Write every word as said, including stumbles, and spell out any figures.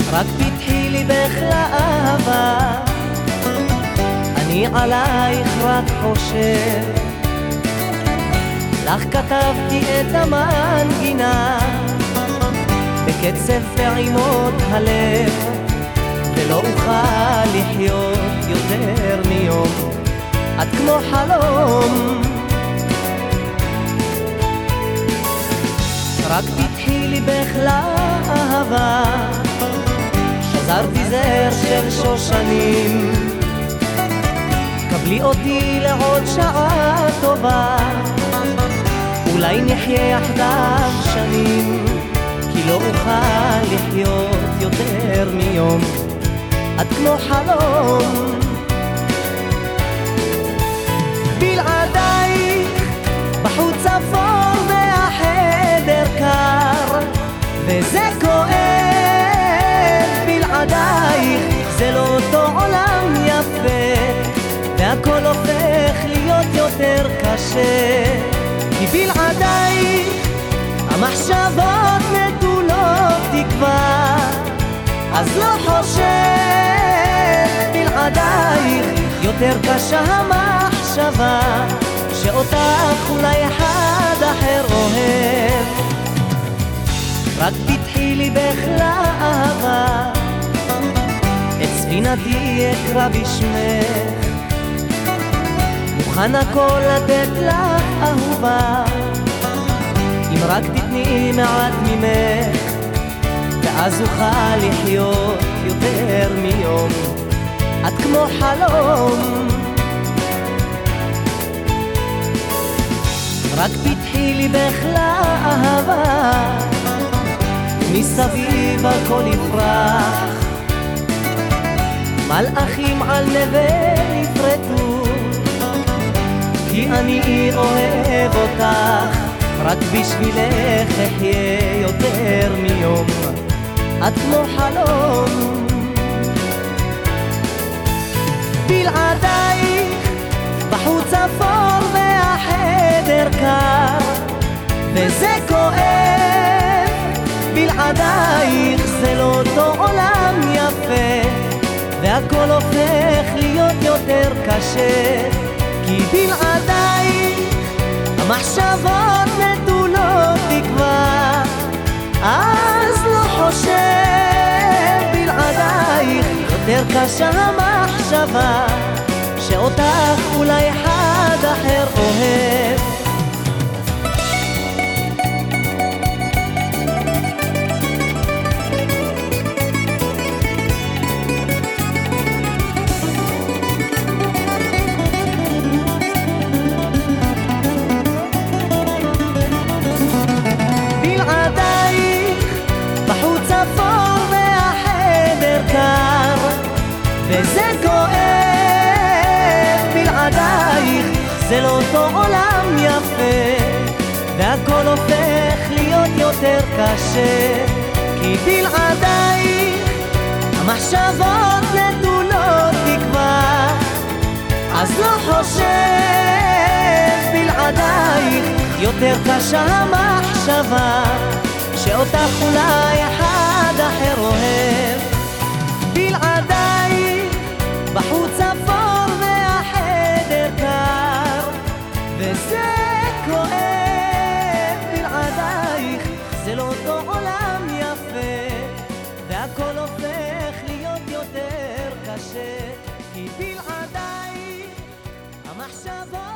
רק פתחי ליבך לאהבה, אני עלייך רק חושב, לך כתבתי את המנגינה בקצב פעימות הלב, ולא אוכל לחיות יותר מיום, את כמו חלום. רק פתחי ליבך לאהבה, שזרתי זר של שושנים, קבלי אותי לעוד שעה טובה, אולי נחיה יחדיו שנים, כי לא אוכל לחיות יותר מיום, את כמו חלום. בלעדייך בחוץ אפור והחדר קר, וזה כואב, בלעדייך זה לא אותו עולם יפה, והכל הופך להיות יותר קשה, כי בלעדייך המחשבות נטולות תקווה, אז לא חושב, בלעדייך יותר קשה המחשבה, שאותך אולי אחד אחר אוהב. רק פתחי ליבך לאהבה, את ספינתי אקרא בשמך, מוכן הכל לתת לך אהובה, אם רק תתני מעט ממך, ואז אוכל לחיות יותר מיום, את כמו חלום. רק פתחי ליבך לאהבה, מסביב הכל יפרח, מלאכים על נווה יפרטו, כי אני אוהב אותך, רק בשבילך אחיה יותר מיום, את כמו חלום. בלעדייך בחוץ אפור והחדר קר, וזה כואב, בלעדייך זה לא אותו עולם יפה, והכל הופך להיות יותר קשה, כי בלעדייך המחשבות נטולות תקווה, אז לא חושב, בלעדייך יותר קשה המחשבה, שאותך אולי אחד אחר אוהב. וזה כואב, בלעדייך זה לא אותו עולם יפה, והכל הופך להיות יותר קשה, כי בלעדייך המחשבות נטולות תקווה, אז לא חושב, בלעדייך יותר קשה המחשבה, שאותך אולי אחד אחר אוהב. בלעדייך בחוץ אפור והחדר קר, וזה כואב, בלעדייך זה לא אותו עולם יפה, והכל הופך להיות יותר קשה, כי בלעדייך המחשבות